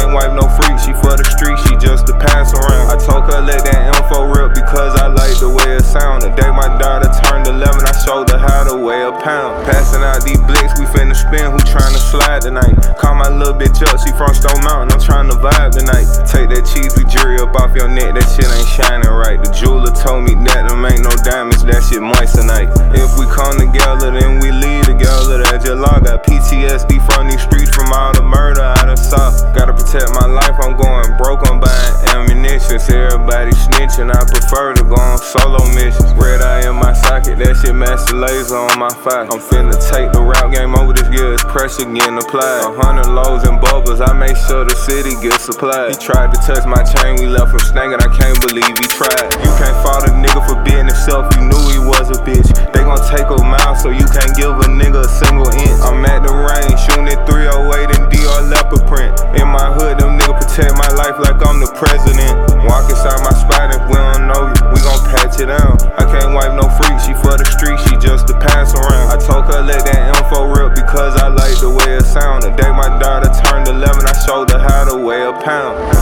can't wipe no freak, she for the street, she just to pass around. I told her let that info rip because I like the way it sound. The day my daughter turned 11, I showed her how to weigh a pound. Passing out these blicks, we finna spin, who tryna slide tonight? Call my little bitch up, she from Stone Mountain, I'm tryna vibe tonight. Take that cheesy jury up off your neck, that shit ain't shining right. The jeweler told me that them ain't no diamonds, that shit moist tonight. If we come together, then we leave together, that's your law. Got PTSD from these streets, from all the murder I done saw. Gotta protect my life, I'm going broke, I'm buying ammunition. Everybody snitching, I prefer to go on solo missions. Red eye in my socket, that shit master laser on my fire. I'm finna take the rap game over this year, it's pressure getting applied. 100 loads and bubbles, I make sure the city gets supplied. He tried to touch my chain, we left him snagging, I can't believe he tried. You can't fault a nigga for being himself, you knew he was a bitch. They gon' take a mile, so you can't give a nigga a single inch. I'm at the range, shooting at 308 and DR leopard print. In my hood, them niggas protect my life like I'm the president. Walk inside my spot, if we don't know you, we gon' patch it down. I can't wipe no freak, she for the street, she just to pass around. I told her let that info rip because I like the way it sound. The day my daughter turned 11, I showed her how to weigh a pound.